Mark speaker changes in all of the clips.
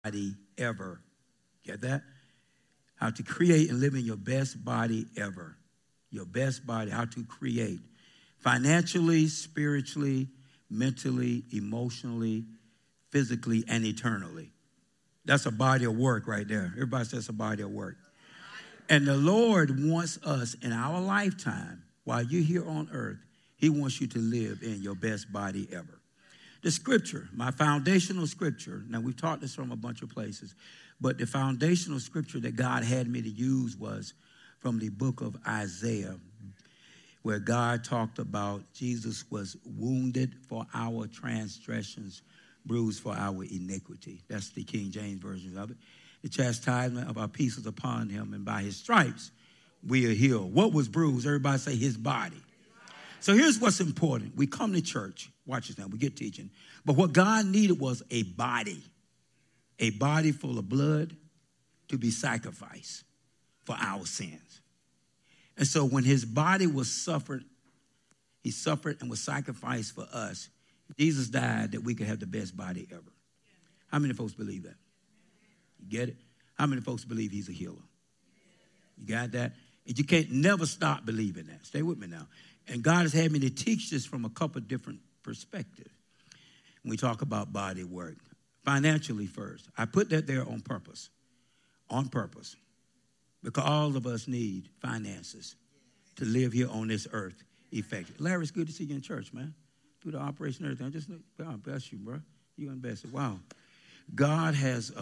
Speaker 1: body ever. Get that? How to create and live in your best body ever. Your best body, how to create. Financially, spiritually, mentally, emotionally, physically, and eternally. That's a body of work right there. Everybody says a body of work. And the Lord wants us in our lifetime, while you're here on earth, he wants you to live in your best body ever. The scripture, my foundational scripture, now we've taught this from a bunch of places, but the foundational scripture that God had me to use was from the book of Isaiah, where God talked about Jesus was wounded for our transgressions, bruised for our iniquity. That's the King James version of it. The chastisement of our peace was upon him, and by his stripes we are healed. What was bruised? Everybody say his body. So here's what's important. We come to church. Watch this now. We get teaching. But what God needed was a body full of blood to be sacrificed for our sins. And so when his body was suffered, he suffered and was sacrificed for us. Jesus died that we could have the best body ever. How many folks believe that? You get it? How many folks believe he's a healer? You got that? And you can't never stop believing that. Stay with me now. And God has had me to teach this from a couple different perspectives. When we talk about body work. Financially first. I put that there on purpose. On purpose. Because all of us need finances to live here on this earth effectively. Larry, it's good to see you in church, man. Through the operation and everything. God bless you, bro. You're invested. Wow. God has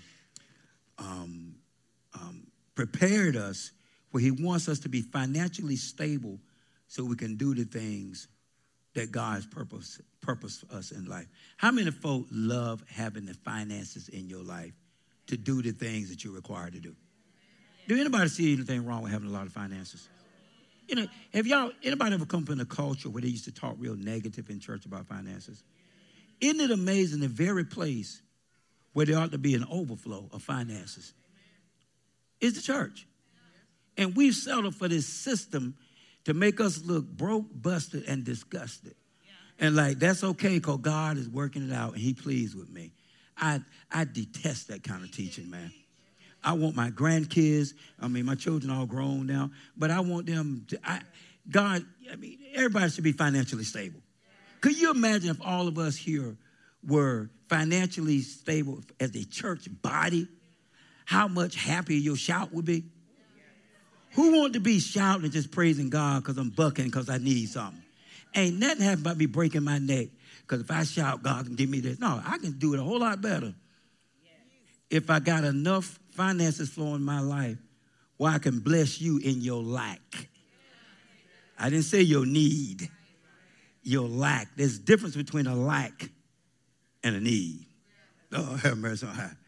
Speaker 1: prepared us where he wants us to be financially stable so we can do the things that God's purpose for us in life. How many folk love having the finances in your life to do the things that you're required to do? Do anybody see anything wrong with having a lot of finances? You know, anybody ever come from a culture where they used to talk real negative in church about finances? Isn't it amazing the very place where there ought to be an overflow of finances is the church? And we've settled for this system to make us look broke, busted, and disgusted. And like, that's okay because God is working it out and he pleased with me. I detest that kind of teaching, man. I want my grandkids, my children all grown now, but I want them to, everybody should be financially stable. Could you imagine if all of us here were financially stable as a church body, how much happier your shout would be? Who want to be shouting and just praising God because I'm bucking because I need something? Ain't nothing happen about me breaking my neck because if I shout, God can give me this. No, I can do it a whole lot better if I got enough finances flowing in my life where I can bless you in your lack. I didn't say your need, your lack. There's a difference between a lack and a need. Oh, have mercy on high.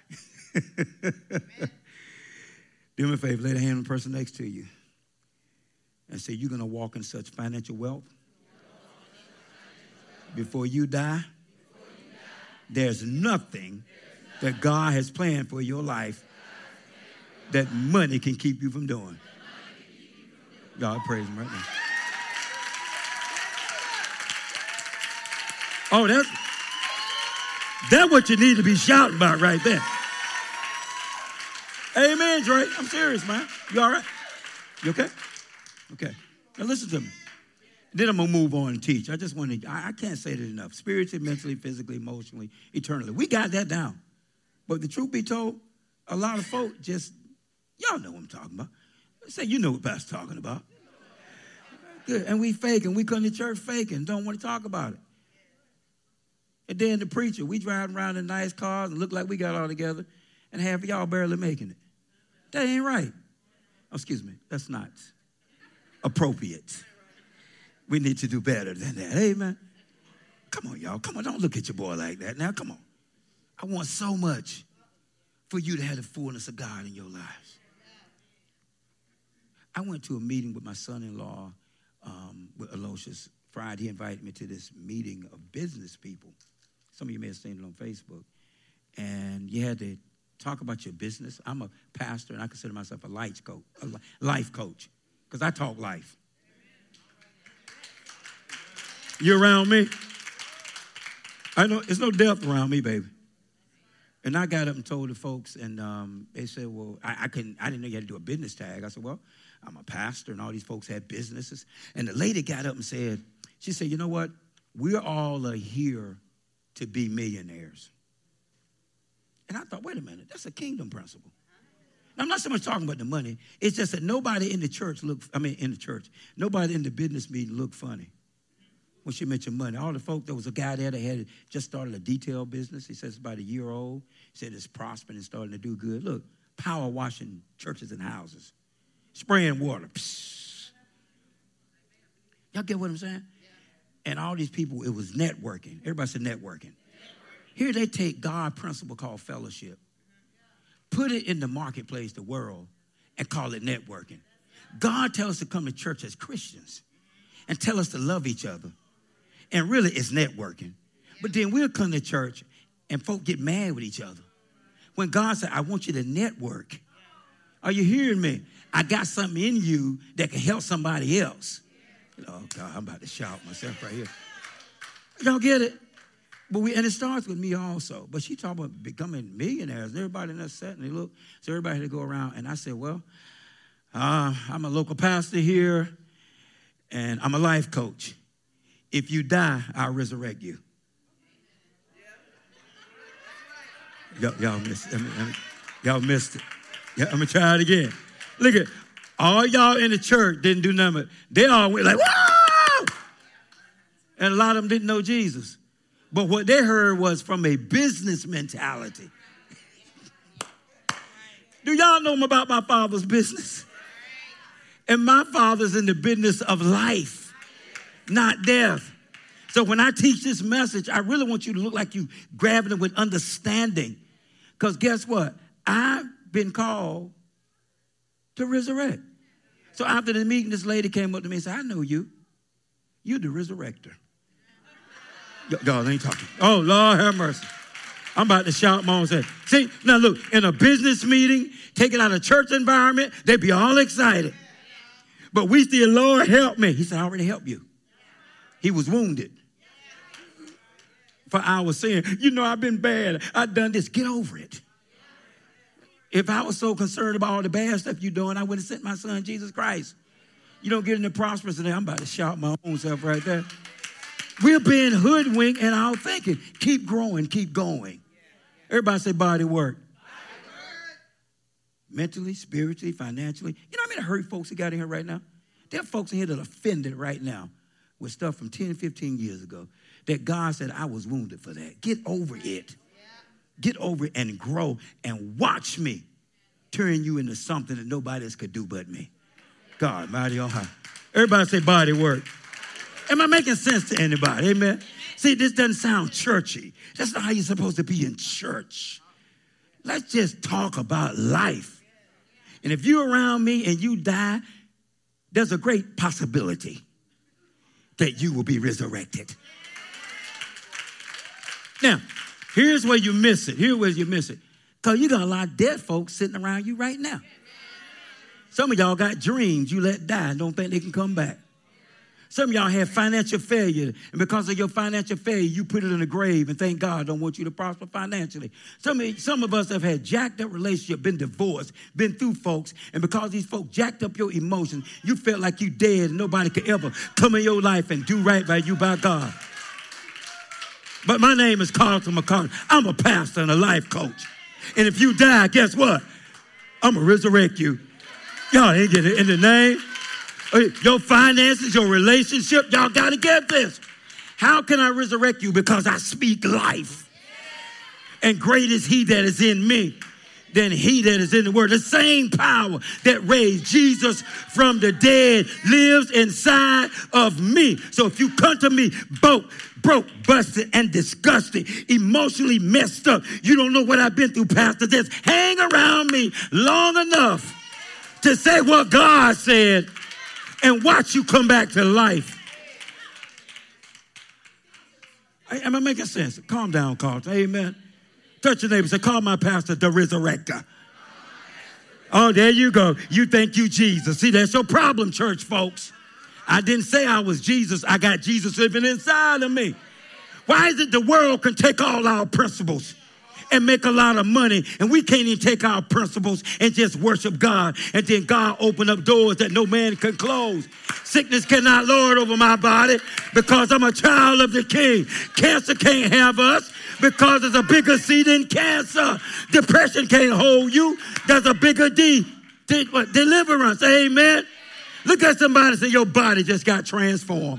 Speaker 1: Do me a favor, lay a hand on the person next to you and say, you're going to walk in such financial wealth before you die. There's nothing that God has planned for your life that money can keep you from doing. God praise him right now. Oh, that's what you need to be shouting about right there. Amen, Drake. I'm serious, man. You all right? You okay? Okay. Now listen to me. Then I'm going to move on and teach. I can't say it enough. Spiritually, mentally, physically, emotionally, eternally. We got that down. But the truth be told, a lot of folk y'all know what I'm talking about. Say, you know what Pastor's talking about. Good. And we faking. We come to church faking. Don't want to talk about it. And then the preacher, we driving around in nice cars and look like we got it all together. And half of y'all barely making it. That ain't right. Oh, excuse me. That's not appropriate. We need to do better than that. Amen. Come on, y'all. Come on. Don't look at your boy like that. Now, come on. I want so much for you to have the fullness of God in your lives. I went to a meeting with my son-in-law, with Aloysius Friday. He invited me to this meeting of business people. Some of you may have seen it on Facebook. And you had to talk about your business. I'm a pastor, and I consider myself a life coach, because I talk life. You around me? I know it's no death around me, baby. And I got up and told the folks, and they said, well, I didn't know you had to do a business tag. I said, well, I'm a pastor, and all these folks had businesses. And the lady got up and said, she said, you know what? We're all here to be millionaires. And I thought, wait a minute, that's a kingdom principle. Now, I'm not so much talking about the money. It's just that nobody in the church nobody in the business meeting looked funny when she mentioned money. All the folk, there was a guy there that had just started a detail business. He says it's about a year old. He said it's prospering and starting to do good. Look, power washing churches and houses, spraying water. Psst. Y'all get what I'm saying? And all these people, it was networking. Everybody said networking. Here they take God principle called fellowship, put it in the marketplace, the world, and call it networking. God tells us to come to church as Christians and tell us to love each other. And really, it's networking. But then we'll come to church and folk get mad with each other. When God said, I want you to network. Are you hearing me? I got something in you that can help somebody else. Oh, God, I'm about to shout myself right here. Y'all get it? And it starts with me also. But she talking about becoming millionaires. And everybody in that set, and they look. So everybody had to go around. And I said, well, I'm a local pastor here, and I'm a life coach. If you die, I'll resurrect you. Y'all missed it. Y'all missed it. Yeah, I'm going to try it again. Look at all y'all in the church didn't do nothing. They all went like, whoa! And a lot of them didn't know Jesus. But what they heard was from a business mentality. Do y'all know about my father's business? And my father's in the business of life, not death. So when I teach this message, I really want you to look like you grabbing it with understanding. Because guess what? I've been called to resurrect. So after the meeting, this lady came up to me and said, I know you. You're the resurrector. Y'all ain't talking. Oh, Lord have mercy. I'm about to shout my own say. See, now look, in a business meeting, taken out of church environment, they'd be all excited. But we still, Lord, help me. He said, I already helped you. He was wounded for our sin. You know, I've been bad. I've done this. Get over it. If I was so concerned about all the bad stuff you're doing, I would have sent my son, Jesus Christ. You don't get into prosperous today. I'm about to shout my own self right there. We're being hoodwinked in our thinking. Keep growing, keep going. Everybody say body work. Mentally, spiritually, financially. You know how many hurt folks that got in here right now? There are folks in here that are offended right now with stuff from 10, 15 years ago that God said, I was wounded for that. Get over it. Get over it and grow and watch me turn you into something that nobody else could do but me. God, mighty on high. Everybody say body work. Am I making sense to anybody? Amen. See, this doesn't sound churchy. That's not how you're supposed to be in church. Let's just talk about life. And if you're around me and you die, there's a great possibility that you will be resurrected. Now, here's where you miss it. Here's where you miss it. Because you got a lot of dead folks sitting around you right now. Some of y'all got dreams you let die and don't think they can come back. Some of y'all have financial failure, and because of your financial failure, you put it in the grave and thank God don't want you to prosper financially. Some of us have had jacked up relationship, been divorced, been through folks, and because these folks jacked up your emotions, you felt like you dead and nobody could ever come in your life and do right by you by God. But my name is Carlton McCartney. I'm a pastor and a life coach. And if you die, guess what? I'm going to resurrect you. Y'all ain't get it in the name. Your finances, your relationship, y'all got to get this. How can I resurrect you? Because I speak life. And great is he that is in me than he that is in the world. The same power that raised Jesus from the dead lives inside of me. So if you come to me broke, busted, and disgusted, emotionally messed up, you don't know what I've been through, Pastor. Just hang around me long enough to say what God said and watch you come back to life. Am I making sense? Calm down, Carlton. Amen. Touch your neighbor. Say, call my pastor the resurrector. Oh, there you go. You think you Jesus. See, that's your problem, church folks. I didn't say I was Jesus. I got Jesus living inside of me. Why is it the world can take all our principles and make a lot of money, and we can't even take our principles and just worship God, and then God open up doors that no man can close. Sickness cannot lord over my body because I'm a child of the King. Cancer can't have us because there's a bigger C than cancer. Depression can't hold you. There's a bigger D. Deliverance. Amen. Look at somebody and say, your body just got transformed.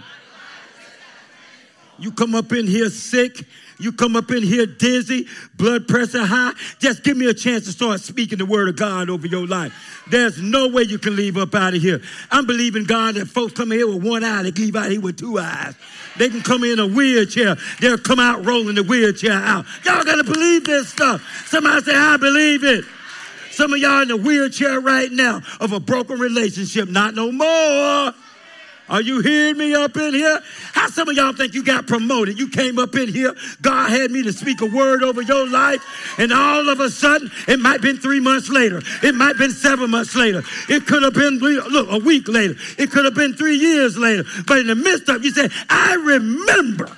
Speaker 1: You come up in here sick. You come up in here dizzy, blood pressure high. Just give me a chance to start speaking the word of God over your life. There's no way you can leave up out of here. I'm believing God that folks come in here with one eye, they can leave out here with two eyes. They can come in a wheelchair. They'll come out rolling the wheelchair out. Y'all got to believe this stuff. Somebody say, I believe it. Some of y'all in the wheelchair right now of a broken relationship. Not no more. Are you hearing me up in here? How some of y'all think you got promoted? You came up in here, God had me to speak a word over your life, and all of a sudden, it might have been 3 months later. It might have been 7 months later. It could have been, look, a week later. It could have been 3 years later. But in the midst of it, you say, I remember.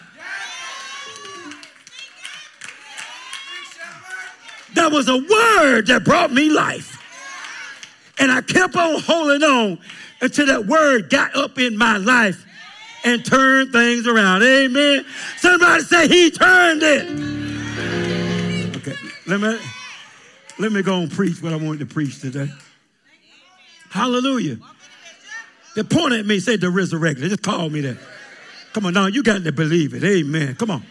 Speaker 1: That was a word that brought me life. And I kept on holding on until that word got up in my life and turned things around. Amen. Somebody say he turned it. Okay, let me go and preach what I wanted to preach today. Hallelujah. They point at me, say the resurrected. They just call me that. Come on now, you got to believe it. Amen. Come on.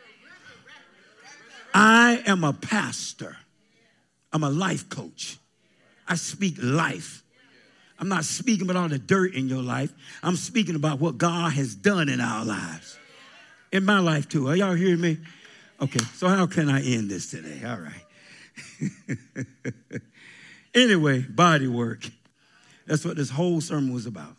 Speaker 1: I am a pastor. I'm a life coach. I speak life. I'm not speaking about all the dirt in your life. I'm speaking about what God has done in our lives. In my life too. Are y'all hearing me? Okay, so how can I end this today? All right. Anyway, body work. That's what this whole sermon was about.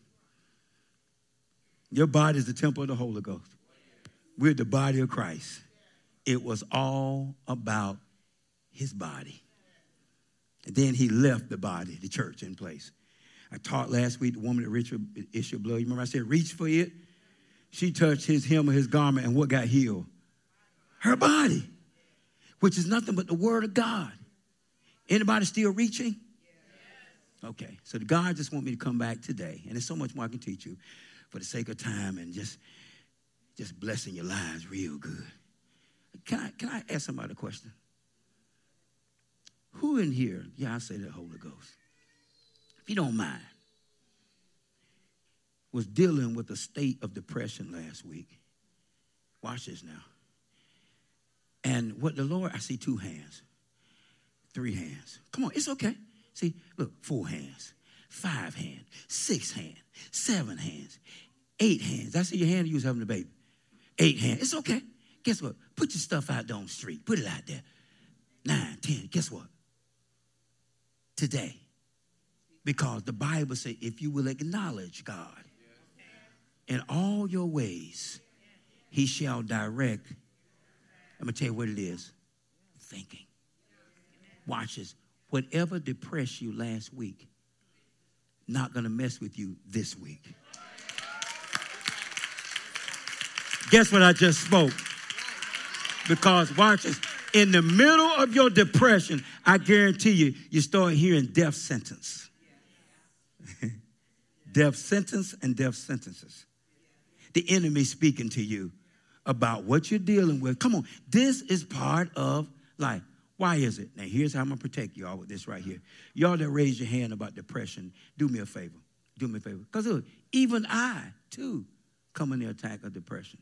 Speaker 1: Your body is the temple of the Holy Ghost. We're the body of Christ. It was all about his body. And then he left the body, the church, in place. I taught last week the woman that reached her issue of blood. You remember I said, reach for it? She touched his hem or his garment, and what got healed? Her body, which is nothing but the word of God. Anybody still reaching? Okay, so God just want me to come back today, and there's so much more I can teach you for the sake of time and just blessing your lives real good. Can I ask somebody a question? Who in here, yeah, I say the Holy Ghost, if you don't mind, was dealing with a state of depression last week? Watch this now. And what the Lord, I see 2 hands, 3 hands. Come on, it's okay. See, look, 4 hands, 5 hands, 6 hands, 7 hands, 8 hands. I see your hand, you was having a baby. 8 hands, it's okay. Guess what? Put your stuff out there on the street. Put it out there. 9, 10, guess what? Today. Because the Bible says if you will acknowledge God in all your ways, he shall direct. I'm going to tell you what it is. Thinking. Watch this. Whatever depressed you last week, not going to mess with you this week. Guess what I just spoke? Because watch this. In the middle of your depression, I guarantee you, you start hearing death sentence. Death sentence and death sentences. The enemy speaking to you about what you're dealing with. Come on, this is part of life. Why is it? Now, here's how I'm going to protect y'all with this right here. Y'all that raise your hand about depression, do me a favor. Do me a favor. Because look, even I, too, come in the attack of depression.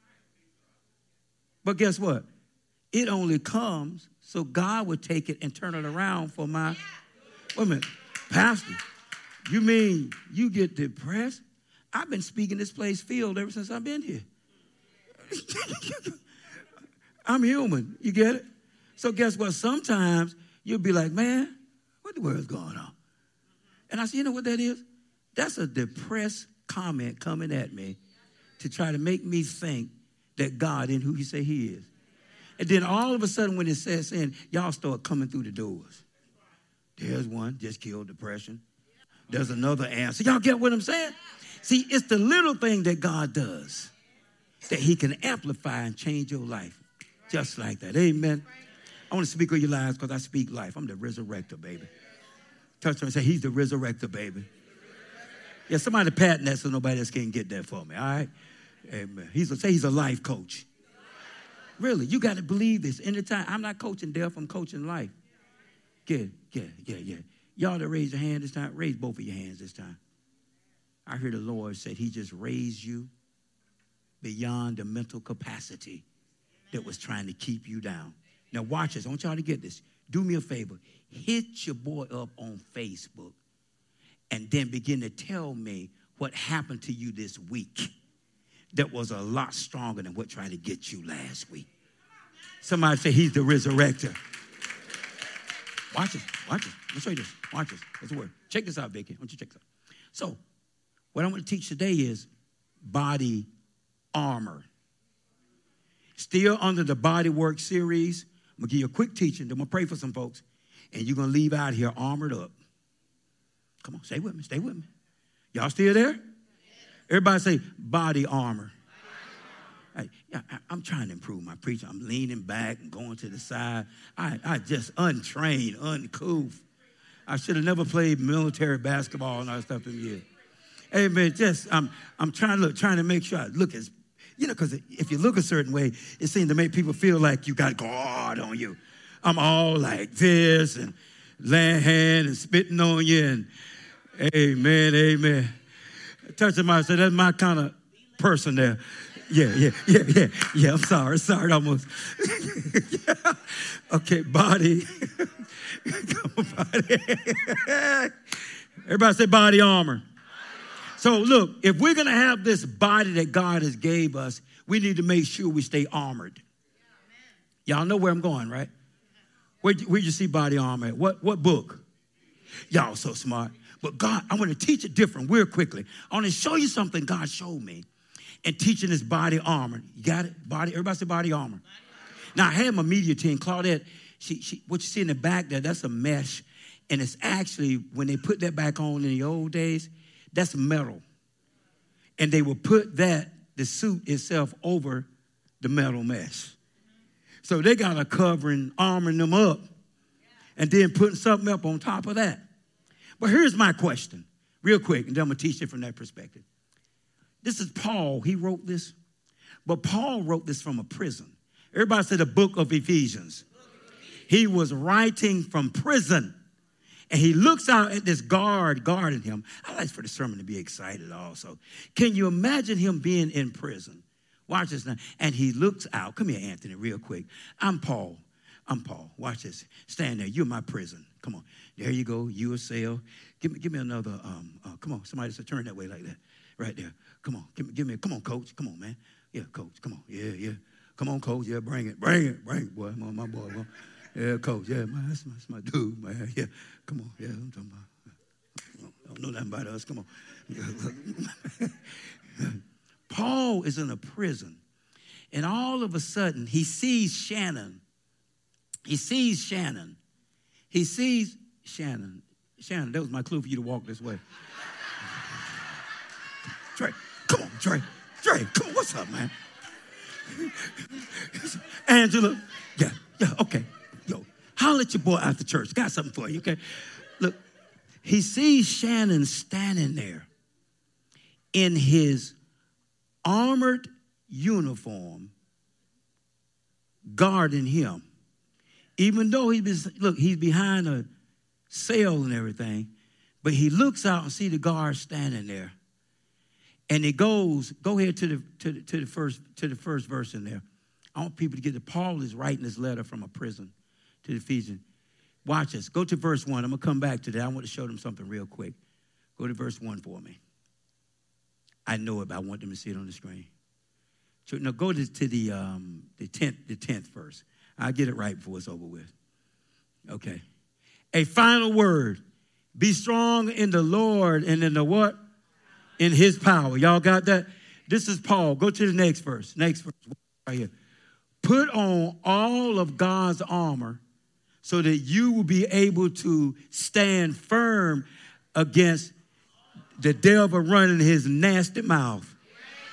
Speaker 1: But guess what? It only comes so God would take it and turn it around for my, wait a minute, Pastor, you mean you get depressed? I've been speaking this place filled ever since I've been here. I'm human, you get it? So guess what? Sometimes you'll be like, man, what the world's going on? And I say, you know what that is? That's a depressed comment coming at me to try to make me think that God isn't who he say he is. And then all of a sudden when it says in, y'all start coming through the doors. There's one, just killed depression. There's another answer. Y'all get what I'm saying? See, it's the little thing that God does that he can amplify and change your life just like that. Amen. I want to speak of your lives because I speak life. I'm the resurrector, baby. Touch him and say, he's the resurrector, baby. Yeah, somebody patent that so nobody else can get that for me, all right? Amen. Say he's a life coach. Really, you got to believe this. Anytime, I'm not coaching death, I'm coaching life. Yeah. Y'all that raise your hand this time, raise both of your hands this time. I hear the Lord said he just raised you beyond the mental capacity that was trying to keep you down. Now watch this. I want y'all to get this. Do me a favor. Hit your boy up on Facebook and then begin to tell me what happened to you this week that was a lot stronger than what tried to get you last week. Somebody say he's the resurrector. Watch this. Let me show you this. Watch this. That's the word. Check this out, Vicky. I want you to check this out. So, what I'm going to teach today is body armor. Still under the Body Work series. I'm going to give you a quick teaching. Then I'm going to pray for some folks. And you're going to leave out here armored up. Come on, stay with me. Y'all still there? Everybody say body armor. I'm trying to improve my preaching. I'm leaning back and going to the side. I just untrained, uncouth. I should have never played military basketball and all that stuff in years. Hey, man, I'm trying to make sure I look as, because if you look a certain way, it seems to make people feel like you got guard on you. I'm all like this and laying hand and spitting on you and amen. Touch somebody, say that's my kind of person there. Yeah. I'm sorry, almost. Okay, body. Come on, body. Everybody say body armor. So look, if we're going to have this body that God has gave us, we need to make sure we stay armored. Y'all know where I'm going, right? Where'd you see body armor at? What book? Y'all so smart. But God, I want to teach it different real quickly. I want to show you something God showed me in teaching this body armor. You got it? Everybody say body armor. Now, I had my media team, Claudette, she what you see in the back there, that's a mesh. And it's actually, when they put that back on in the old days, that's metal. And they will put the suit itself over the metal mesh. So they got a covering, armoring them up, and then putting something up on top of that. But here's my question, real quick, and then I'm going to teach it from that perspective. This is Paul. He wrote this. But Paul wrote this from a prison. Everybody said the book of Ephesians. He was writing from prison. And he looks out at this guard guarding him. I like for the sermon to be excited also. Can you imagine him being in prison? Watch this now. And he looks out. Come here, Anthony, real quick. I'm Paul. Watch this. Stand there. You're my prison. Come on. There you go. You a cell. Give me another. Come on. Somebody said turn that way like that. Right there. Come on. Give me. Come on, coach. Come on, man. Yeah, coach. Come on. Yeah. Come on, coach. Yeah, bring it, boy. My boy. Boy. Yeah, coach. Yeah, man. That's my dude, man. Yeah. Come on. Yeah, I'm talking about. I don't know nothing about us. Come on. Paul is in a prison, and all of a sudden he sees Shannon. Shannon, that was my clue for you to walk this way. Trey, come on, Trey, come on, what's up, man? Angela, yeah, okay. Yo, holler at your boy after church. Got something for you, okay? Look, he sees Shannon standing there in his armored uniform, guarding him. Even though he's behind a cell and everything, but he looks out and see the guard standing there. And it goes, go ahead to the first verse in there. I want people to get it. Paul is writing this letter from a prison to the Ephesians. Watch this. Go to verse 1. I'm going to come back to that. I want to show them something real quick. Go to verse 1 for me. I know it, but I want them to see it on the screen. So, no, go to the 10th verse. I'll get it right before it's over with. Okay. A final word. Be strong in the Lord and in the what? In his power. Y'all got that? This is Paul. Go to the next verse. Next verse right here. Put on all of God's armor so that you will be able to stand firm against the devil running his nasty mouth.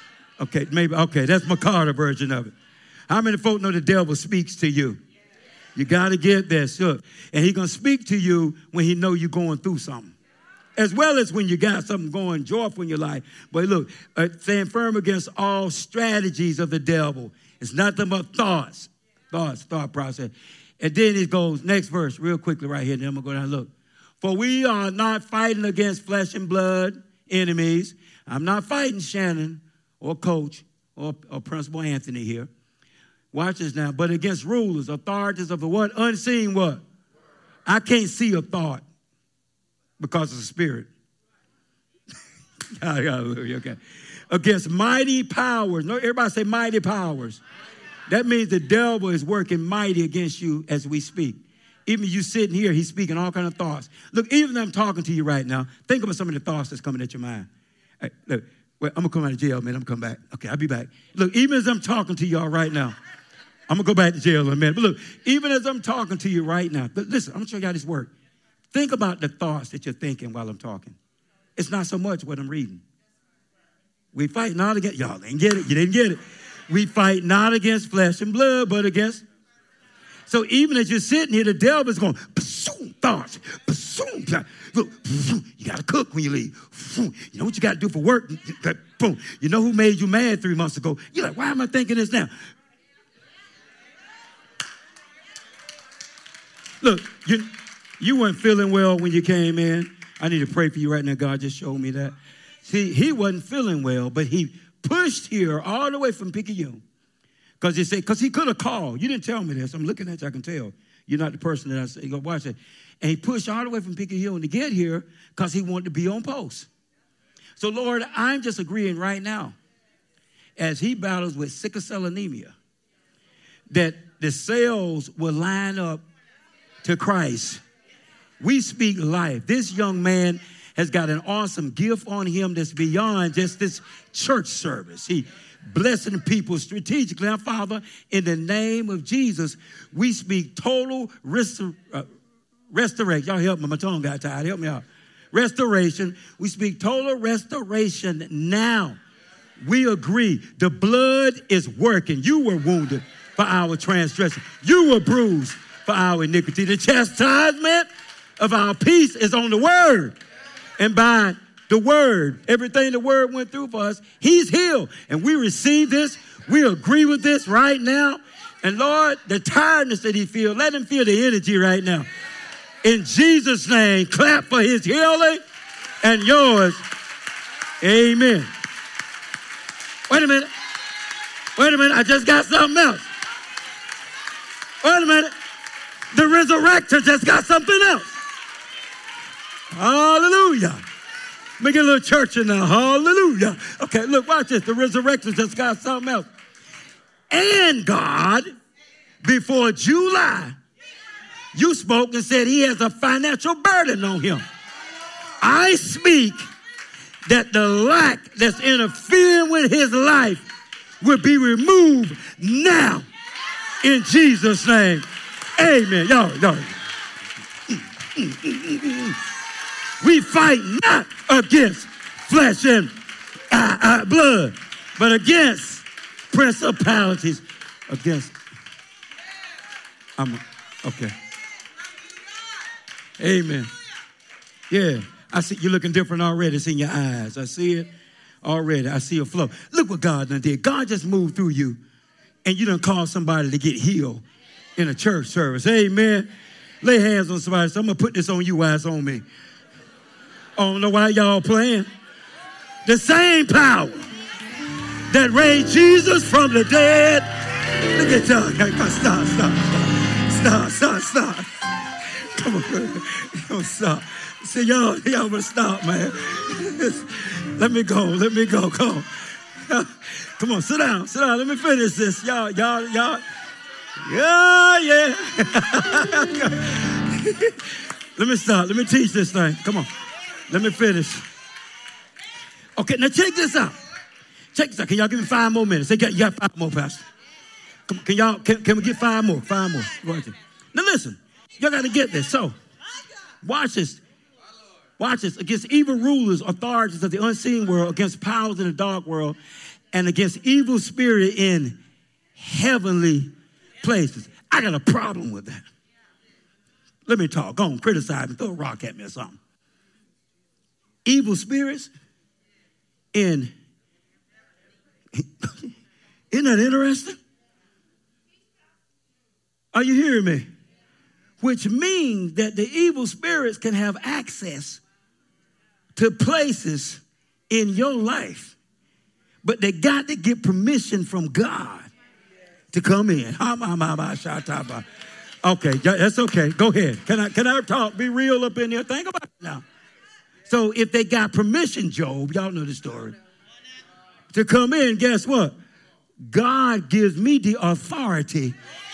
Speaker 1: Okay, that's my Carter version of it. How many folk know the devil speaks to you? You got to get this. Look, and he's going to speak to you when he know you're going through something. As well as when you got something going joyful in your life. But look, stand firm against all strategies of the devil. It's nothing but thoughts, thought process. And then it goes, next verse, real quickly right here. Then I'm going to go down and look. For we are not fighting against flesh and blood enemies. I'm not fighting Shannon or Coach or Principal Anthony here. Watch this now. But against rulers, authorities of the what? Unseen what? I can't see a thought because of the spirit. Hallelujah. Okay. Against mighty powers. No, everybody say mighty powers. That means the devil is working mighty against you as we speak. Even you sitting here, he's speaking all kinds of thoughts. Look, even though I'm talking to you right now, think about some of the thoughts that's coming at your mind. Hey, look, wait, I'm going to come out of jail, man. I'm going to come back. Okay, I'll be back. Look, even as I'm talking to y'all right now, I'm going to go back to jail in a minute. But look, even as I'm talking to you right now, listen, I'm going to show you how this works. Think about the thoughts that you're thinking while I'm talking. It's not so much what I'm reading. We fight not against, y'all didn't get it. You didn't get it. We fight not against flesh and blood, but against. So even as you're sitting here, the devil is going, thoughts, look, you got to cook when you leave. You know what you got to do for work? You know who made you mad 3 months ago? You're like, why am I thinking this now? Look, you weren't feeling well when you came in. I need to pray for you right now. God just showed me that. See, he wasn't feeling well, but he pushed here all the way from Picayune. Because he could have called. You didn't tell me this. I'm looking at you, I can tell. You're not the person that I say, go watch it. And he pushed all the way from Picayune to get here because he wanted to be on post. So, Lord, I'm just agreeing right now, as he battles with sickle cell anemia, that the cells will line up to Christ. We speak life. This young man has got an awesome gift on him that's beyond just this church service. He blessing people strategically. Now, Father, in the name of Jesus, we speak total restoration. Y'all help me. My tongue got tired. Help me out. Restoration. We speak total restoration now. We agree. The blood is working. You were wounded for our transgression. You were bruised for our iniquity. The chastisement of our peace is on the word. And by the word, everything the word went through for us, he's healed. And we receive this. We agree with this right now. And Lord, the tiredness that he feels, let him feel the energy right now. In Jesus' name, clap for his healing and yours. Amen. Wait a minute. I just got something else. Wait a minute. The resurrector just got something else. Hallelujah. Let me get a little church in there. Hallelujah. Okay, look, watch this. The resurrection just got something else. And God, before July, you spoke and said he has a financial burden on him. I speak that the lack that's interfering with his life will be removed now in Jesus' name. Amen. Y'all. We fight not against flesh and blood, but against principalities, against. Okay. Amen. Yeah, I see you looking different already. It's in your eyes. I see it already. I see a flow. Look what God done did. God just moved through you, and you done called somebody to get healed in a church service. Amen. Lay hands on somebody. So I'm going to put this on you while it's on me. I don't know why y'all playing. The same power that raised Jesus from the dead. Look at y'all. Stop. Come on. Don't stop. See, y'all better stop, man. Let me go. Come on. Come on, sit down. Let me finish this. Y'all. Yeah. Let me stop. Let me teach this thing. Come on. Let me finish. Okay, now check this out. Can y'all give me 5 more minutes? You got 5 more, Pastor. Can we get 5 more? 5 more. Now listen, y'all got to get this. So, watch this. Against evil rulers, authorities of the unseen world, against powers in the dark world, and against evil spirit in heavenly places. I got a problem with that. Let me talk. Go on, criticize me. Throw a rock at me or something. Evil spirits in, isn't that interesting? Are you hearing me? Which means that the evil spirits can have access to places in your life, but they got to get permission from God to come in. Okay, that's okay. Go ahead. Can I talk? Be real up in here. Think about it now. So if they got permission, Job, y'all know the story, to come in, guess what? God gives me the authority.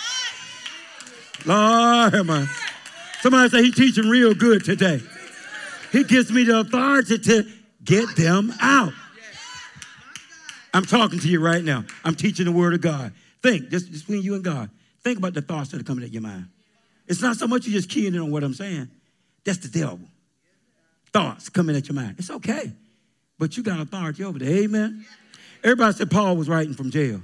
Speaker 1: Lord, somebody say he's teaching real good today. He gives me the authority to get them out. I'm talking to you right now. I'm teaching the word of God. Think, just between you and God. Think about the thoughts that are coming at your mind. It's not so much you just keying in on what I'm saying. That's the devil. Thoughts coming at your mind. It's okay. But you got authority over there. Amen. Everybody said Paul was writing from jail.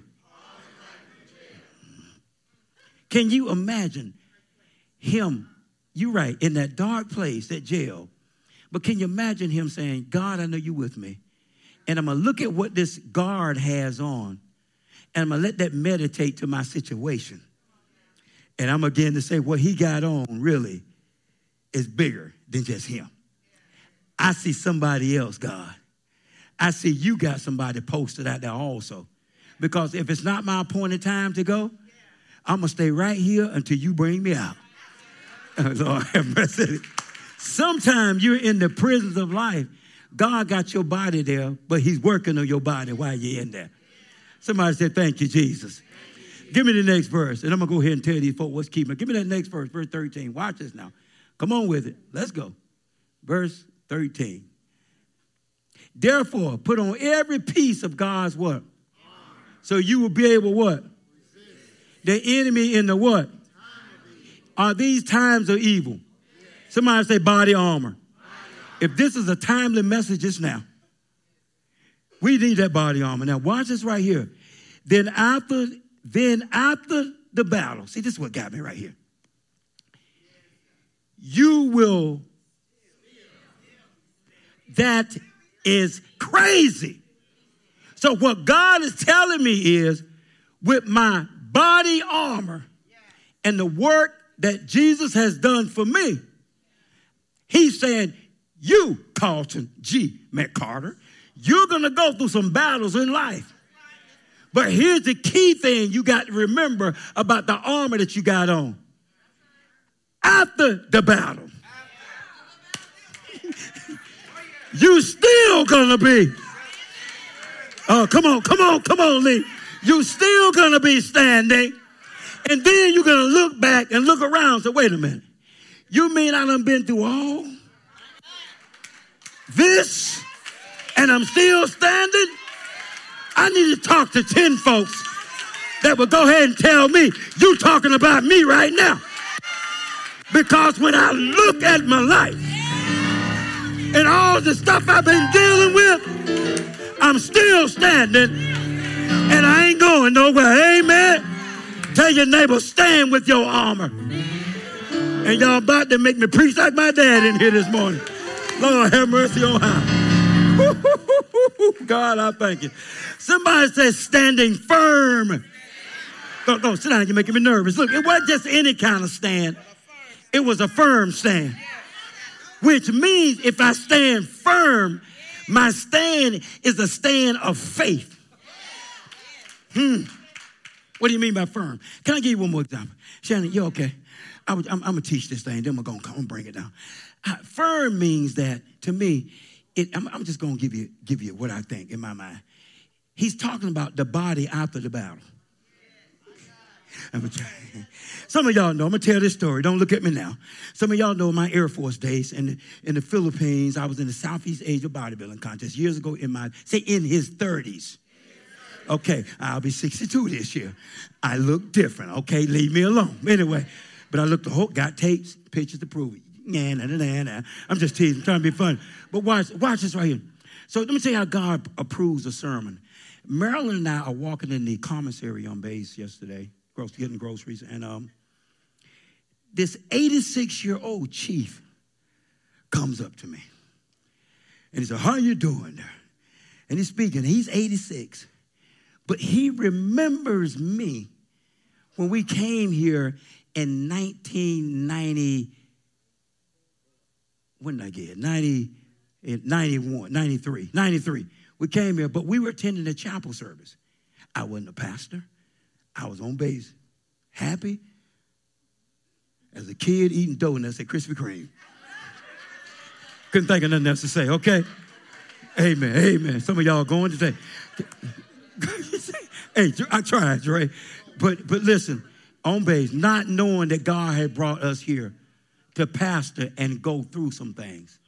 Speaker 1: Can you imagine him, you right, in that dark place, that jail. But can you imagine him saying, God, I know you with me. And I'm going to look at what this guard has on. And I'm going to let that meditate to my situation. And I'm again to say what he got on really is bigger than just him. I see somebody else, God. I see you got somebody posted out there also. Because if it's not my appointed time to go, I'm going to stay right here until you bring me out. Lord have mercy. Sometimes you're in the prisons of life. God got your body there, but he's working on your body while you're in there. Somebody said, thank you, Jesus. Give me the next verse, and I'm going to go ahead and tell these folks what's keeping. Give me that next verse, verse 13. Watch this now. Come on with it. Let's go. Verse 13. Therefore, put on every piece of God's what? So you will be able what? The enemy in the what? Are these times of evil? Somebody say body armor. If this is a timely message, it's now. We need that body armor. Now watch this right here. Then after the battle, see, this is what got me right here. You will, that is crazy. So what God is telling me is, with my body armor and the work that Jesus has done for me, he's saying, you, Carlton G. McCarter, you're going to go through some battles in life. But here's the key thing you got to remember about the armor that you got on. After the battle, you still going to be, oh, come on, Lee. You still going to be standing. And then you're going to look back and look around and say, wait a minute. You mean I done been through all this and I'm still standing? I need to talk to 10 folks that will go ahead and tell me, you talking about me right now. Because when I look at my life and all the stuff I've been dealing with, I'm still standing and I ain't going nowhere. Amen. Tell your neighbor, stand with your armor. And y'all about to make me preach like my dad in here this morning. Lord have mercy on high. God, I thank you. Somebody says standing firm. Go, sit down. You're making me nervous. Look, it wasn't just any kind of stand. It was a firm stand. Which means if I stand firm, my stand is a stand of faith. What do you mean by firm? Can I give you one more example? Shannon, you okay? I'm going to teach this thing. Then I'm going to bring it down. Firm means that, to me, I'm just going to give you what I think in my mind. He's talking about the body after the battle. Some of y'all know, I'm going to tell this story. Don't look at me now. Some of y'all know my Air Force days in the Philippines. I was in the Southeast Asia bodybuilding contest years ago in his 30s. Okay, I'll be 62 this year. I look different. Okay, leave me alone. Anyway, but I looked the whole, got tapes, pictures to prove it. Nah. I'm just teasing, trying to be funny. But watch this right here. So let me tell you how God approves a sermon. Marilyn and I are walking in the commissary on base yesterday, getting groceries, and this 86-year-old chief comes up to me. And he said, how you doing there? And he's speaking. He's 86. But he remembers me when we came here in 1990. When did I get here? 93. We came here, but we were attending a chapel service. I wasn't a pastor. I was on base, happy as a kid eating donuts at Krispy Kreme. Couldn't think of nothing else to say, okay? Amen, amen. Some of y'all going today. Hey, I tried, Dre. But listen, on base, not knowing that God had brought us here to pastor and go through some things.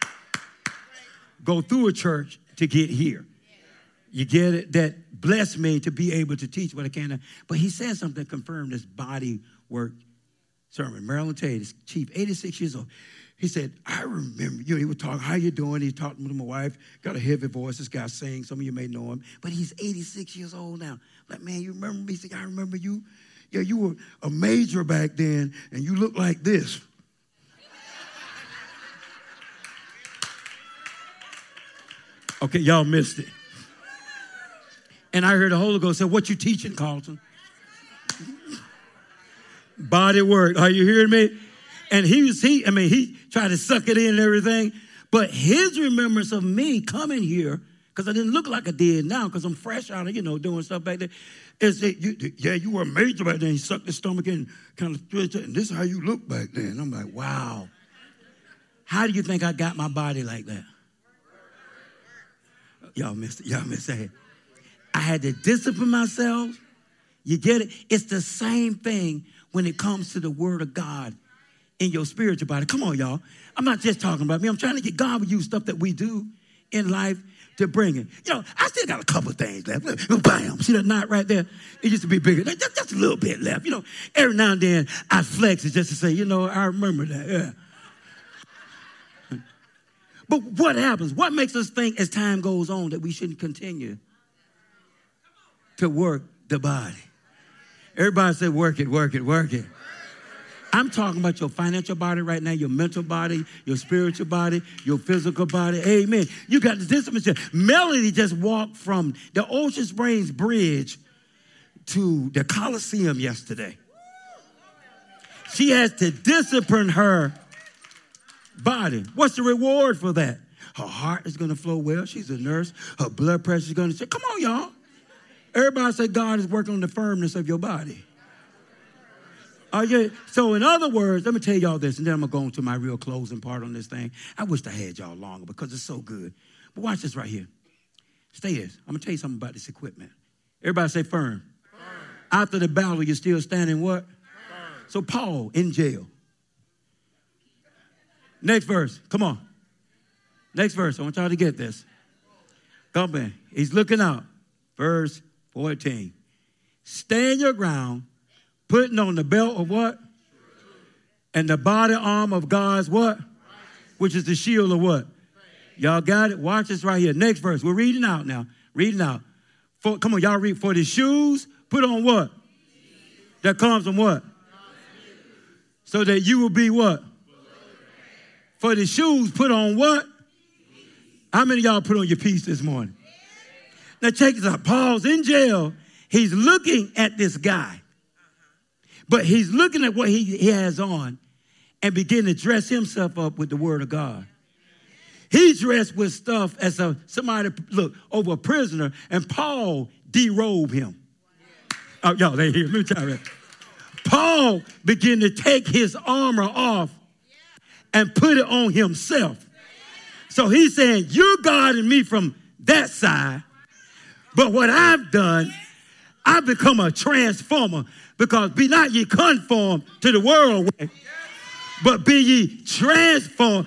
Speaker 1: Go through a church to get here. You get it? That blessed me to be able to teach what I can. But he said something that confirmed this body work sermon. Marilyn Tate, chief, 86 years old. He said, I remember, he would talk, how you doing? He talked to my wife, got a heavy voice. This guy sings. Some of you may know him. But he's 86 years old now. Like, man, you remember me? He said, I remember you. Yeah, you were a major back then, and you look like this. Okay, y'all missed it. And I heard the Holy Ghost say, what you teaching, Carlton? Body work. Are you hearing me? And he tried to suck it in and everything. But his remembrance of me coming here, because I didn't look like I did now, because I'm fresh out of, doing stuff back there, is that, you were a major back then. He sucked his stomach in, kind of stretched it, and this is how you look back then. I'm like, wow. How do you think I got my body like that? Y'all missed it. Y'all missed it. I had to discipline myself. You get it? It's the same thing when it comes to the word of God in your spiritual body. Come on, y'all. I'm not just talking about me. I'm trying to get God with you stuff that we do in life to bring it. I still got a couple of things left. Bam. See that knot right there? It used to be bigger. Just a little bit left. Every now and then I flex it just to say, I remember that. Yeah. But what happens? What makes us think as time goes on that we shouldn't continue to work the body? Everybody say, work it, work it, work it. I'm talking about your financial body right now, your mental body, your spiritual body, your physical body. Amen. You got the discipline. Melody just walked from the Ocean Springs Bridge to the Coliseum yesterday. She has to discipline her body. What's the reward for that? Her heart is going to flow well. She's a nurse. Her blood pressure is going to say, come on, y'all. Everybody say God is working on the firmness of your body. So in other words, let me tell y'all this, and then I'm going to go into my real closing part on this thing. I wish I had y'all longer because it's so good. But watch this right here. Stay this. I'm going to tell you something about this equipment. Everybody say firm. After the battle, you're still standing what? Firm. So Paul in jail. Next verse. Come on. Next verse. I want y'all to get this. Come on. He's looking out. Verse 14. Stand your ground, putting on the belt of what? And the body arm of God's what? Which is the shield of what? Y'all got it? Watch this right here. Next verse. We're reading out now. Reading out. Come on, y'all read. For the shoes, put on what? That comes from what? So that you will be what? For the shoes, put on what? How many of y'all put on your peace this morning? Now check this out. Paul's in jail. He's looking at this guy. But he's looking at what he has on and begin to dress himself up with the word of God. He dressed with stuff as somebody, look, over a prisoner, and Paul derobed him. Oh, y'all, they hear. Let me tell you. Paul began to take his armor off and put it on himself. So he's saying, you're guarding me from that side. But what I've done, I've become a transformer. Because be not ye conformed to the world way, but be ye transformed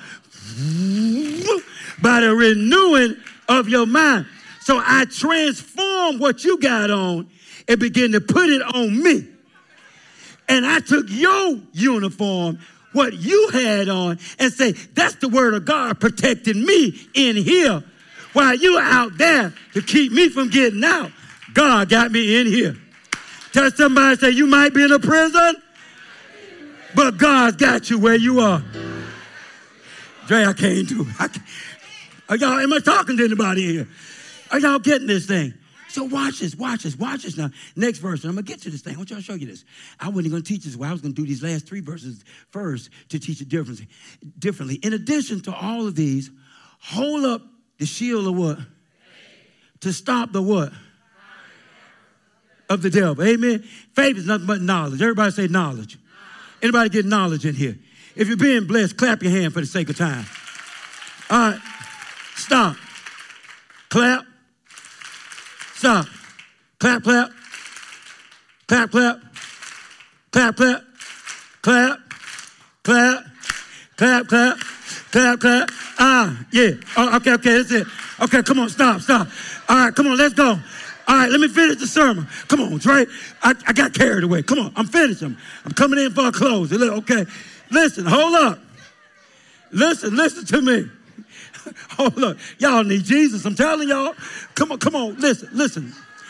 Speaker 1: by the renewing of your mind. So I transformed what you got on and began to put it on me. And I took your uniform, what you had on, and say, that's the word of God protecting me in here. While you out there to keep me from getting out, God got me in here. Tell somebody, say, you might be in a prison, But God's got you where you are. Dre, I can't do it. Are y'all, am I talking to anybody here? Are y'all getting this thing? So watch this now. Next verse, and I'm going to get to this thing. I want y'all to show you this. I wasn't going to teach this way. I was going to do these last 3 verses first to teach it differently. In addition to all of these, hold up the shield of what? To stop the what? Of the devil. Amen? Faith is nothing but knowledge. Everybody say knowledge. Anybody get knowledge in here? If you're being blessed, clap your hand for the sake of time. All right. Stop. Clap. Stop. Clap, clap. Clap, clap. Clap, clap. Clap. Clap. Clap, clap. Clap, clap. Yeah. Oh, okay, that's it. Okay, come on, stop. All right, come on, let's go. All right, let me finish the sermon. Come on, Dre. I got carried away. Come on, I'm finishing. I'm coming in for a close. Okay, listen, hold up. Listen to me. Hold up. Y'all need Jesus. I'm telling y'all. Come on. Listen.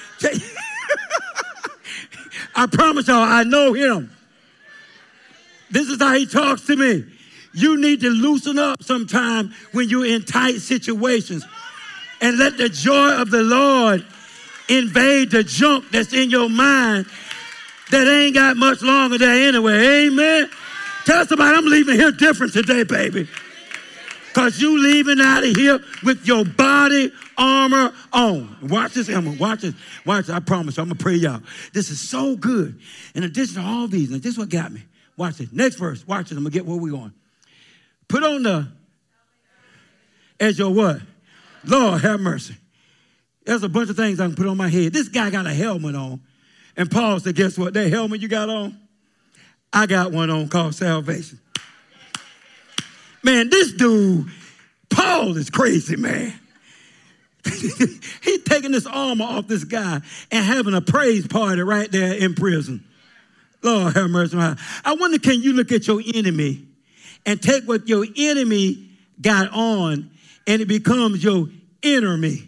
Speaker 1: I promise y'all, I know him. This is how he talks to me. You need to loosen up sometime when you're in tight situations and let the joy of the Lord invade the junk that's in your mind that ain't got much longer there anyway. Amen. Tell somebody I'm leaving here different today, baby. Because you leaving out of here with your body armor on. Watch this, Emma. Watch this. I promise you, I'm going to pray y'all. This is so good. In addition to all these, and this is what got me. Watch this. Next verse. Watch this. I'm going to get where we're going. Put on the, as your what? Lord, have mercy. There's a bunch of things I can put on my head. This guy got a helmet on. And Paul said, guess what? That helmet you got on, I got one on called salvation. Man, this dude, Paul is crazy, man. He's taking this armor off this guy and having a praise party right there in prison. Lord have mercy. I wonder, can you look at your enemy and take what your enemy got on and it becomes your inner me?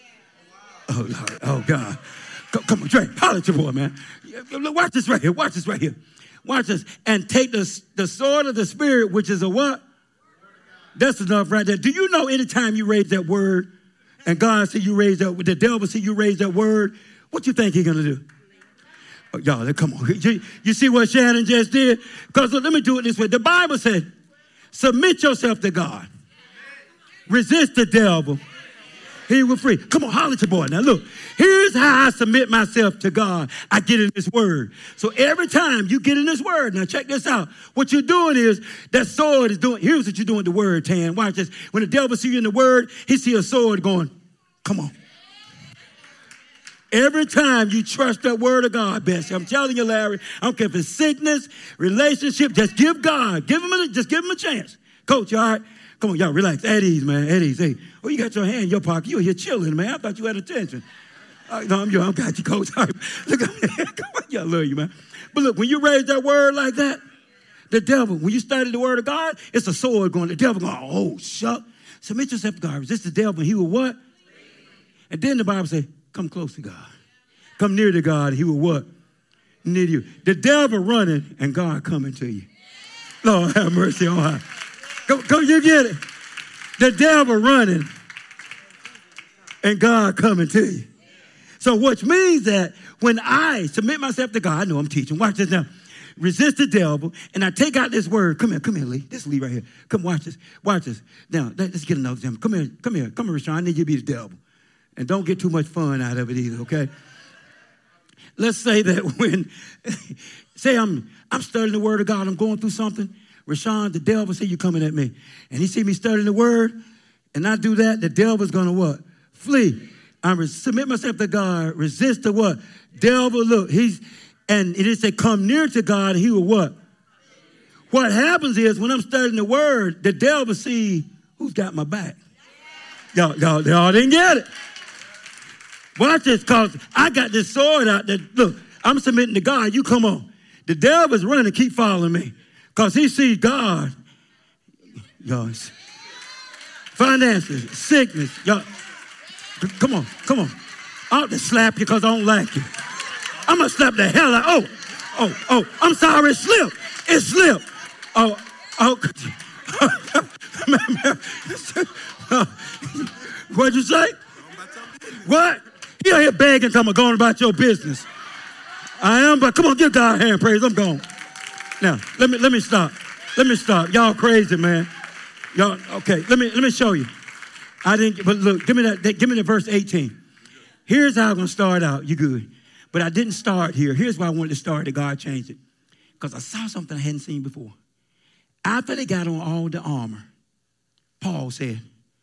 Speaker 1: Oh, Lord. Oh, God. Come on, Dre. Holler at your boy, man. Watch this right here. Watch this. And take the sword of the Spirit, which is a what? That's enough right there. Do you know anytime you raise that word and God see you raise that, the devil see you raise that word, what you think he's going to do? Oh, y'all, come on. You see what Shannon just did? Because let me do it this way. The Bible said, submit yourself to God. Resist the devil. He will free. Come on, holler at your boy. Now look, here's how I submit myself to God. I get in this word. So every time you get in this word, now check this out. What you're doing is, that sword is doing, here's what you're doing with the word, Tan. Watch this. When the devil see you in the word, he see a sword going, come on. Every time you trust that word of God, Bessie, I'm telling you, Larry, I don't care if it's sickness, relationship, just give God, just give him a chance. Coach, all right? Come on, y'all, relax. At ease, man. At ease. Hey, oh, you got your hand in your pocket. You're here chilling, man. I thought you had attention. No, I'm got you, Coach. All right. Look at me. Come on, y'all love you, man. But look, when you raise that word like that, the devil, when you study the word of God, it's a sword going. The devil going, oh, shuck. Submit yourself to God. Resist the devil, and he will what? And then the Bible says, come close to God. Come near to God, he will what? Near to you. The devil running, and God coming to you. Lord, have mercy on her. Go, you get it. The devil running and God coming to you. So which means that when I submit myself to God, I know I'm teaching. Watch this now. Resist the devil, and I take out this word. Come here, Lee. This Lee right here. Come watch this. Now, let's get another example. Come here, Rashawn. I need you to be the devil. And don't get too much fun out of it either, okay? Let's say that when, I'm studying the word of God, I'm going through something. Rashawn, the devil say you coming at me. And he see me studying the word, and I do that, the devil's going to what? Flee. I submit myself to God, resist the what? Devil, look, and it say come near to God, and he will what? What happens is when I'm studying the word, the devil see who's got my back. Y'all didn't get it. Watch this, because I got this sword out there. Look, I'm submitting to God. You come on. The devil's running, keep following me. Because he sees God. Y'all, finances, sickness. Y'all, come on. I'll just slap you because I don't like you. I'm going to slap the hell out. Oh, I'm sorry, slip. It slipped. What'd you say? What? You out here begging, going about your business. I am, but come on, give God a hand praise. I'm gone. Now, let me stop. Let me stop. Y'all crazy, man. Y'all, okay, let me show you. But look, give me the verse 18. Here's how I'm going to start out. You good. But I didn't start here. Here's why I wanted to start, that God changed it. Because I saw something I hadn't seen before. After they got on all the armor, Paul said,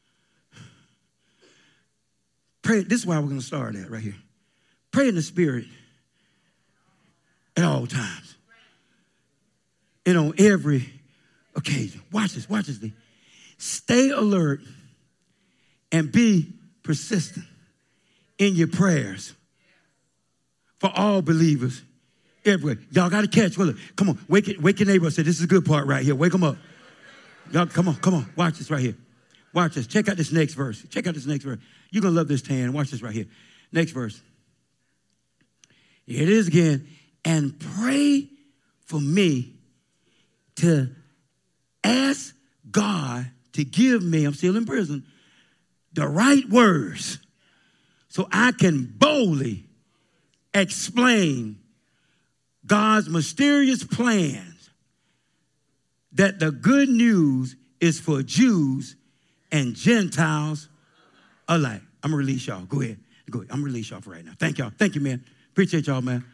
Speaker 1: pray. This is why we're going to start at right here. Pray in the Spirit at all times. And on every occasion. Watch this. Stay alert and be persistent in your prayers for all believers everywhere. Y'all got to catch. Well, come on, wake your neighbor up. Say, this is a good part right here. Wake them up. Y'all, come on. Watch this right here. Watch this. Check out this next verse. You're going to love this, Tan. Watch this right here. Next verse. Here it is again. And pray for me to ask God to give me, I'm still in prison, the right words so I can boldly explain God's mysterious plans, that the good news is for Jews and Gentiles alike. I'm going to release y'all. Go ahead. I'm going to release y'all for right now. Thank y'all. Thank you, man. Appreciate y'all, man.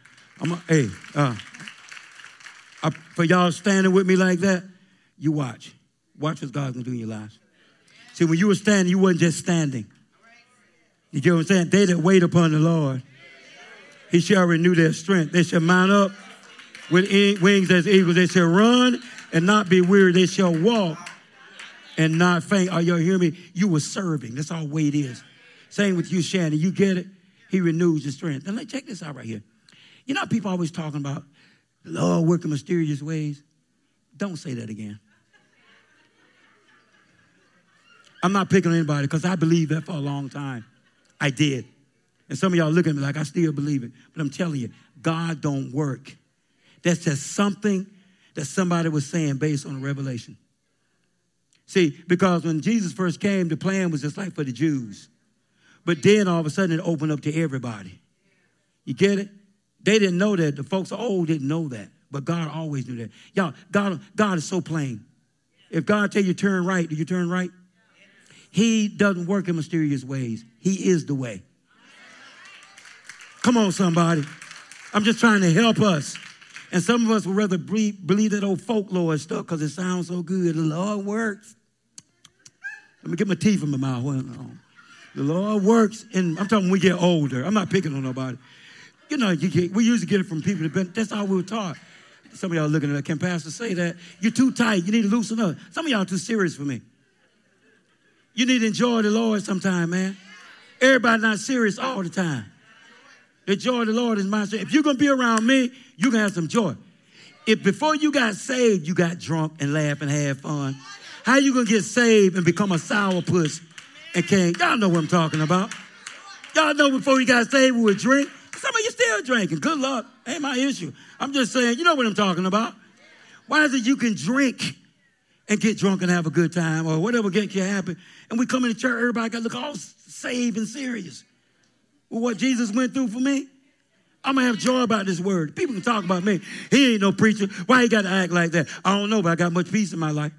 Speaker 1: For y'all standing with me like that, you watch. Watch what God's going to do in your lives. See, when you were standing, you wasn't just standing. You get what I'm saying? They that wait upon the Lord, he shall renew their strength. They shall mount up with wings as eagles. They shall run and not be weary. They shall walk and not faint. Are y'all hearing me? You were serving. That's all wait is. Same with you, Shannon. You get it? He renews your strength. And check this out right here. You know how people always talking about the Lord working mysterious ways? Don't say that again. I'm not picking on anybody because I believed that for a long time. I did. And some of y'all look at me like I still believe it. But I'm telling you, God don't work. That's just something that somebody was saying based on a revelation. See, because when Jesus first came, the plan was just like for the Jews. But then all of a sudden it opened up to everybody. You get it? They didn't know that. The folks of old didn't know that. But God always knew that. Y'all, God is so plain. If God tell you turn right, do you turn right? He doesn't work in mysterious ways. He is the way. Come on, somebody. I'm just trying to help us. And some of us would rather believe that old folklore stuff because it sounds so good. The Lord works. Let me get my teeth in my mouth. The Lord works. And I'm talking when we get older. I'm not picking on nobody. You know, we usually get it from people. That's all we were taught. Some of y'all looking at that. Can pastor say that? You're too tight. You need to loosen up. Some of y'all are too serious for me. You need to enjoy the Lord sometime, man. Everybody not serious all the time. The joy of the Lord is my strength. If you're going to be around me, you're going to have some joy. If before you got saved, you got drunk and laughed and had fun, how you going to get saved and become a sourpuss and can't? Y'all know what I'm talking about. Y'all know before you got saved, we would drink. Some of you still drinking. Good luck. Ain't my issue. I'm just saying, you know what I'm talking about. Why is it you can drink and get drunk and have a good time or whatever gets you happy, and we come into church, everybody got to look all saved and serious. Well, what Jesus went through for me, I'm going to have joy about this word. People can talk about me. He ain't no preacher. Why he got to act like that? I don't know, but I got much peace in my life.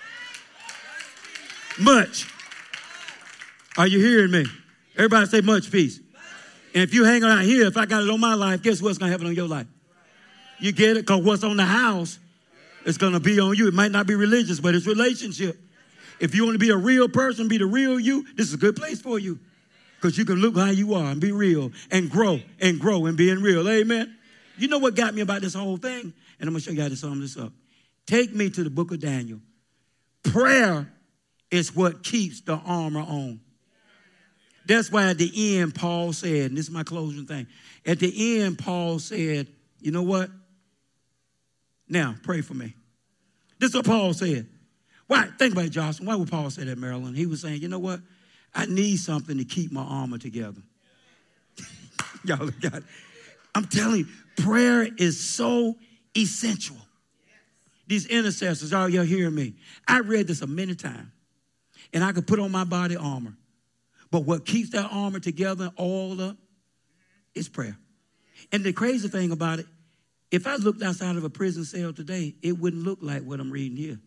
Speaker 1: Much. Are you hearing me? Everybody say much peace. And if you hang out here, if I got it on my life, guess what's going to happen on your life? You get it? Because what's on the house is going to be on you. It might not be religious, but it's relationship. If you want to be a real person, be the real you, this is a good place for you. Because you can look how you are and be real and grow and being real. Amen? You know what got me about this whole thing? And I'm going to show you how to sum this up. Take me to the book of Daniel. Prayer is what keeps the armor on. That's why at the end, Paul said, and this is my closing thing. At the end, Paul said, you know what? Now, pray for me. This is what Paul said. Why? Think about it, Jocelyn. Why would Paul say that, Marilyn? He was saying, you know what? I need something to keep my armor together. Y'all look at it. I'm telling you, prayer is so essential. These intercessors, all y'all hearing me? I read this a many times. And I could put on my body armor. But what keeps that armor together all up is prayer. And the crazy thing about it, if I looked outside of a prison cell today, it wouldn't look like what I'm reading here.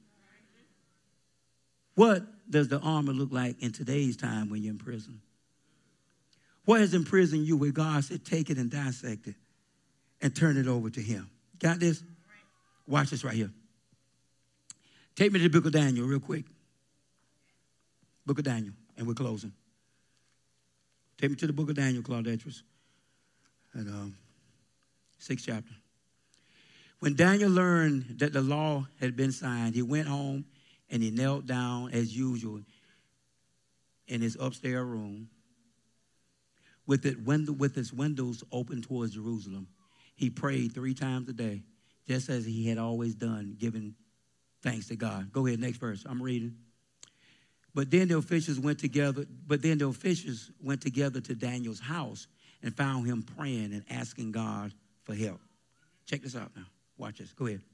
Speaker 1: What does the armor look like in today's time when you're in prison? What has imprisoned you where God said, take it and dissect it and turn it over to him? Got this? Watch this right here. Take me to the book of Daniel real quick. Book of Daniel, and we're closing. Take me to the book of Daniel, Claudetras, and 6th chapter. When Daniel learned that the law had been signed, he went home and he knelt down as usual in his upstairs room with its windows open towards Jerusalem. He prayed 3 times a day, just as he had always done, giving thanks to God. Go ahead, next verse. I'm reading. But then the officials went together to Daniel's house and found him praying and asking God for help. Check this out now. Watch this. Go ahead.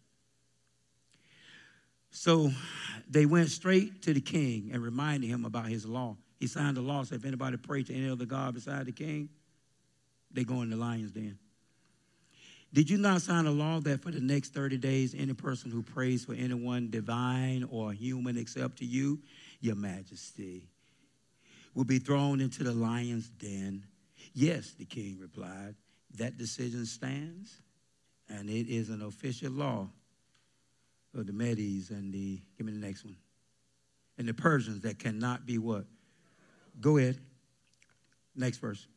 Speaker 1: So they went straight to the king and reminded him about his law. He signed the law, said if anybody prayed to any other god beside the king, they go in the lion's den. Did you not sign a law that for the next 30 days, any person who prays for anyone divine or human except to you, your majesty, will be thrown into the lion's den? Yes, the king replied. That decision stands, and it is an official law of the Medes and give me the next one, and the Persians that cannot be what? Go ahead. Next verse.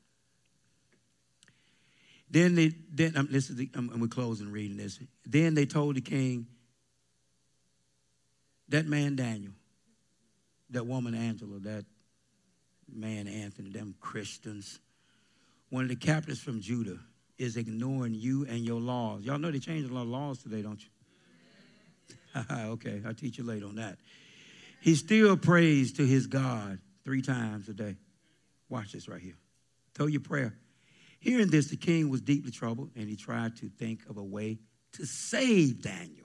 Speaker 1: Then we're closing reading this. Then they told the king, that man Daniel, that woman Angela, that man Anthony, them Christians, one of the captives from Judah, is ignoring you and your laws. Y'all know they changed a lot of laws today, don't you? Okay, I'll teach you later on that. He still prays to his God 3 times a day. Watch this right here. Tell your prayer. Hearing this, the king was deeply troubled, and he tried to think of a way to save Daniel.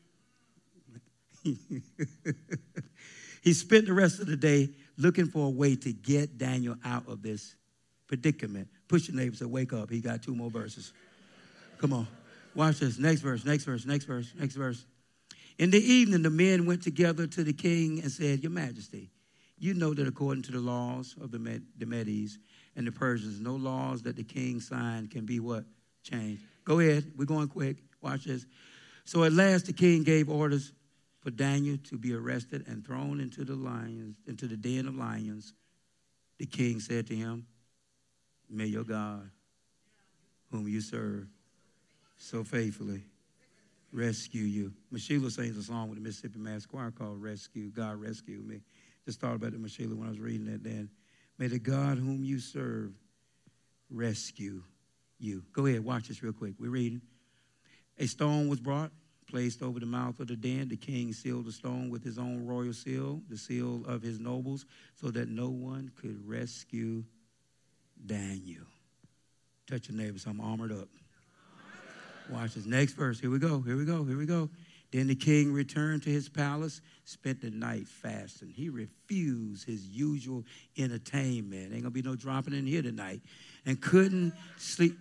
Speaker 1: He spent the rest of the day looking for a way to get Daniel out of this predicament. Push your neighbor, say, wake up. He got 2 more verses. Come on. Watch this. Next verse, next verse, next verse, next verse. In the evening, the men went together to the king and said, Your Majesty, you know that according to the laws of the Medes and the Persians, no laws that the king signed can be what? Changed. Go ahead. We're going quick. Watch this. So at last the king gave orders for Daniel to be arrested and thrown into the den of lions. The king said to him, May your God, whom you serve so faithfully, rescue you. Sheila sings a song with the Mississippi Mass Choir called Rescue. God rescue me. Just thought about it, Sheila, when I was reading that then. May the God whom you serve rescue you. Go ahead, watch this real quick. We're reading. A stone was brought, placed over the mouth of the den. The king sealed the stone with his own royal seal, the seal of his nobles, so that no one could rescue Daniel. Touch your neighbors. I'm armored up. Watch this next verse. Here we go. Here we go. Here we go. Then the king returned to his palace, spent the night fasting. He refused his usual entertainment. Ain't going to be no dropping in here tonight. And couldn't sleep.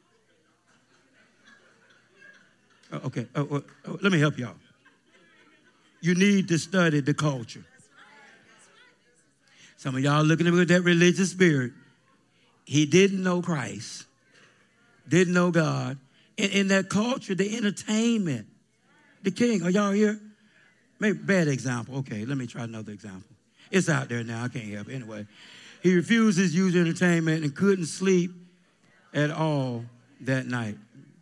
Speaker 1: Okay. Let me help y'all. You need to study the culture. Some of y'all looking at me with that religious spirit. He didn't know Christ. Didn't know God. In that culture, the entertainment. The king, are y'all here? Maybe bad example. Okay, let me try another example. It's out there now. I can't help it. Anyway, he refused his usual entertainment and couldn't sleep at all that night.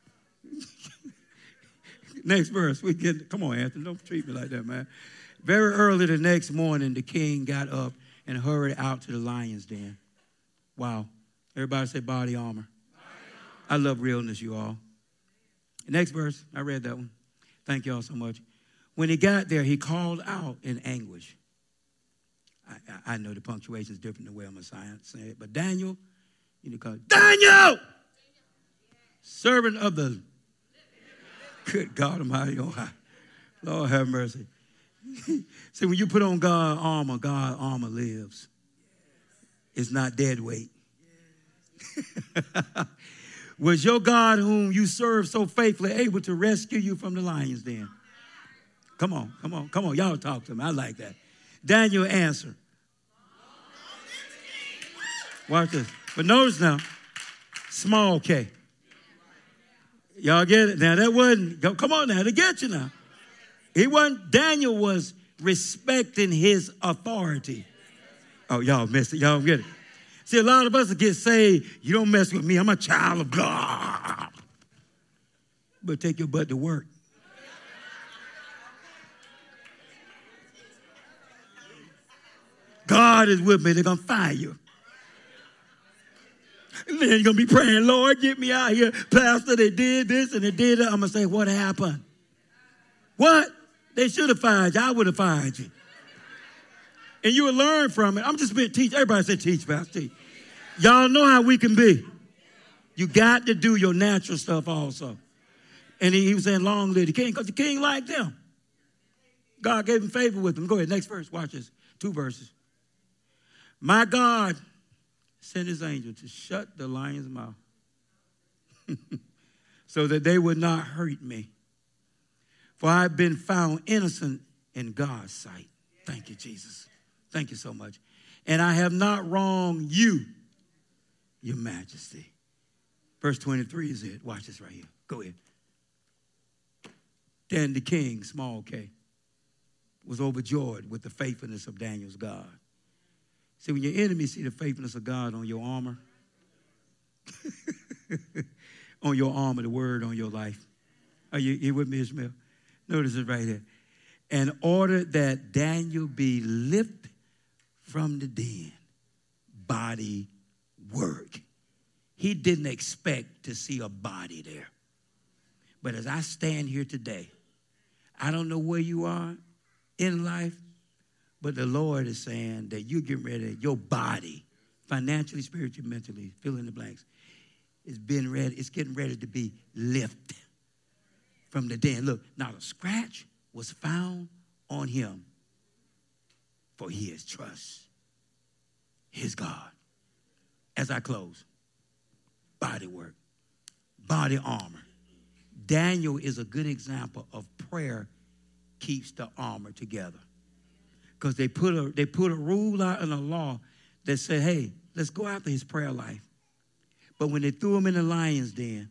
Speaker 1: Next verse. Come on, Anthony. Don't treat me like that, man. Very early the next morning, the king got up and hurried out to the lion's den. Wow. Everybody say body armor. I love realness, you all. Next verse. I read that one. Thank you all so much. When he got there, he called out in anguish. I know the punctuation is different than the way I'm going to say it. But Daniel, you need to call it, Daniel! Servant of the good God Almighty on high. Lord have mercy. See, when you put on God armor lives. It's not dead weight. Was your God whom you serve so faithfully able to rescue you from the lion's den? Come on. Y'all talk to me. I like that. Daniel answered. Watch this. But notice now, small K. Y'all get it? Now that wasn't, come on now, to get you now. Daniel was respecting his authority. Oh, y'all missed it. Y'all get it. See, a lot of us get saved. You don't mess with me. I'm a child of God. But take your butt to work. God is with me. They're going to fire you. And then you're going to be praying, Lord, get me out here. Pastor, they did this and they did that. I'm going to say, what happened? What? They should have fired you. I would have fired you. And you will learn from it. I'm just being teach. Everybody say teach, Pastor. Teach. Y'all know how we can be. You got to do your natural stuff also. And he was saying, long live the king, because the king liked them. God gave him favor with them. Go ahead, next verse. Watch this. 2 verses. My God sent his angel to shut the lion's mouth so that they would not hurt me. For I have been found innocent in God's sight. Thank you, Jesus. Thank you so much. And I have not wronged you, your majesty. Verse 23 is it. Watch this right here. Go ahead. Then the king, small K, was overjoyed with the faithfulness of Daniel's God. See, when your enemies see the faithfulness of God on your armor, on your armor, the word on your life. Are you with me, Ishmael? Notice it right here. In order that Daniel be lifted from the den, body work. He didn't expect to see a body there. But as I stand here today, I don't know where you are in life, but the Lord is saying that you're getting ready, your body, financially, spiritually, mentally, fill in the blanks, it's getting ready to be lifted from the den. Look, not a scratch was found on him, for he has trust his God. As I close, body work, body armor. Daniel is a good example of prayer keeps the armor together. Because they put a rule out in a law that said, hey, let's go after his prayer life. But when they threw him in the lion's den,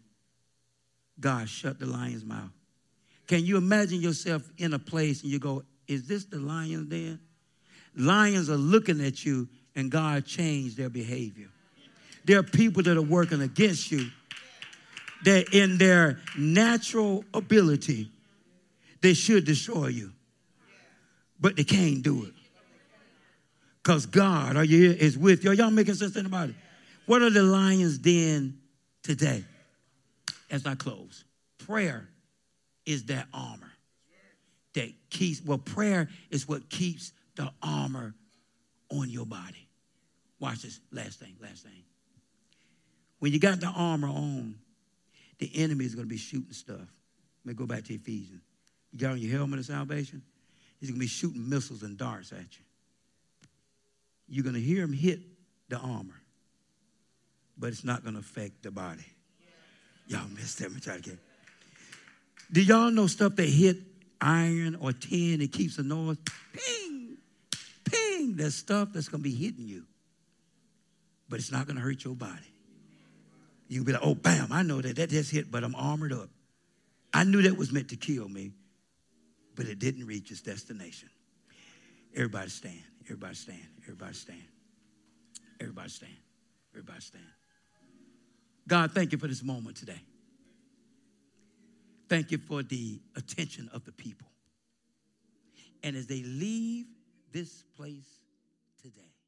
Speaker 1: God shut the lion's mouth. Can you imagine yourself in a place and you go, is this the lion's den? Lions are looking at you and God changed their behavior. There are people that are working against you that in their natural ability, they should destroy you. But they can't do it. Because God, are you here, is with you. Are y'all making sense to anybody? What are the lions den today? As I close, prayer is that armor that keeps, prayer is what keeps the armor on your body. Watch this. Last thing. When you got the armor on, the enemy is going to be shooting stuff. Let me go back to Ephesians. You got on your helmet of salvation? He's going to be shooting missiles and darts at you. You're going to hear him hit the armor, but it's not going to affect the body. Y'all missed that. Let me try to get. Do y'all know stuff that hit iron or tin, it keeps a noise? Ping, ping. There's stuff that's going to be hitting you, but it's not going to hurt your body. You'll be like, oh, bam, I know that just hit, but I'm armored up. I knew that was meant to kill me, but it didn't reach its destination. Everybody stand. Everybody stand. Everybody stand. Everybody stand. Everybody stand. God, thank you for this moment today. Thank you for the attention of the people. And as they leave this place today,